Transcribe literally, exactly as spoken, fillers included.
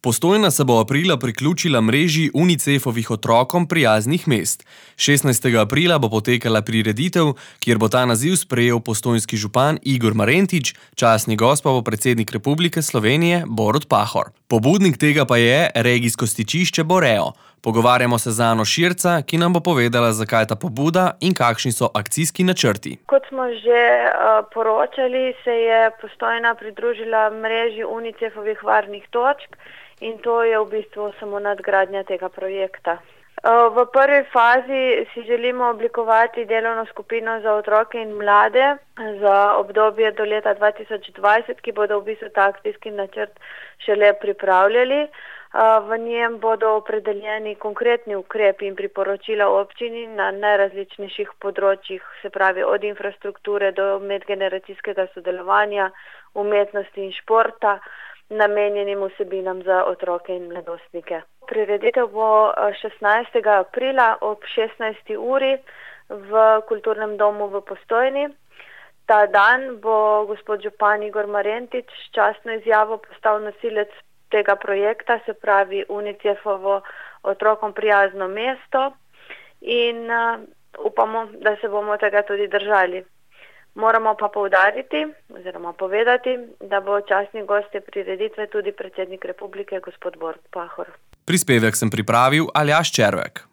Postojna se bo aprila priključila mreži Unicefovih otrokom prijaznih mest. šestnajstega aprila bo potekala prireditev, kjer bo ta naziv sprejel postojnski župan Igor Marentič, častni gost pa bo predsednik Republike Slovenije Borut Pahor. Pobudnik tega pa je regijsko stičišče Boreo. Pogovarjamo se z Ano Širca, ki nam bo povedala, zakaj ta pobuda in kakšni so akcijski načrti. Kot smo že uh, poročali, se je Postojna pridružila mreži Unicefovih varnih točk in to je v bistvu samo nadgradnja tega projekta. Uh, v prvi fazi si želimo oblikovati delovno skupino za otroke in mlade za obdobje do leta dva tisoč dvajset, ki bodo v bistvu ta akcijski načrt šele pripravljali. V njem bodo opredeljeni konkretni ukrepi in priporočila občini na najrazličnejših področjih, se pravi od infrastrukture do medgeneracijskega sodelovanja, umetnosti in športa, namenjenim vsebinam za otroke in mladostnike. Prireditev bo šestnajstega aprila ob šestnajsti uri v Kulturnem domu v Postojni. Ta dan bo gospod župan Igor Marentič s častno izjavo postal nosilec tega projekta, se pravi Unicefovo otrokom prijazno mesto, in uh, upamo, da se bomo tega tudi držali. Moramo pa poudariti oziroma povedati, da bo častni gost prireditve tudi predsednik Republike gospod Borut Pahor. Prispevek sem pripravil Aljaž Červek.